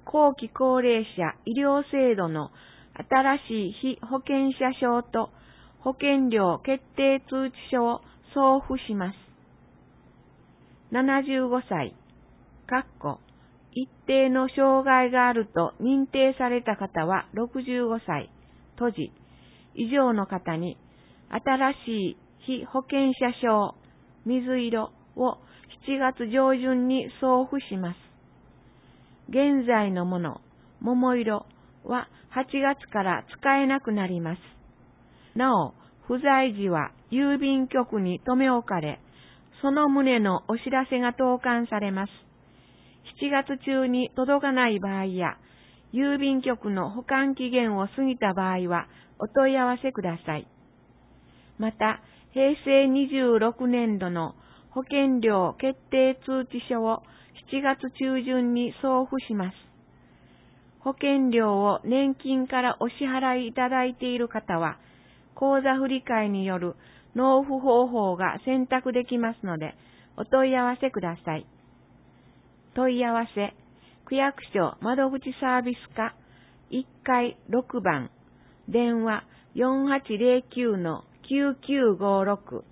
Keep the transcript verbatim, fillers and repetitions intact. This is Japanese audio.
後期高齢者医療制度の新しい被保険者証と保険料決定通知書を送付します。ななじゅうごさい、かっこ一定の障害があると認定された方はろくじゅうごさい、閉じ、以上の方に新しい被保険者証、水色をしちがつ上旬に送付します。現在のもの、桃色ははちがつから使えなくなります。なお、不在時は郵便局に留め置かれ、その旨のお知らせが投函されます。しちがつ中に届かない場合や、郵便局の保管期限を過ぎた場合はお問い合わせください。また、へいせいにじゅうろくねんどの保険料決定通知書をしちがつ中旬に送付します。保険料を年金からお支払いいただいている方は、口座振替による納付方法が選択できますので、お問い合わせください。問い合わせ、区役所窓口サービス課いっかいろくばん、電話 よんはちゼロきゅうのきゅうきゅうごろく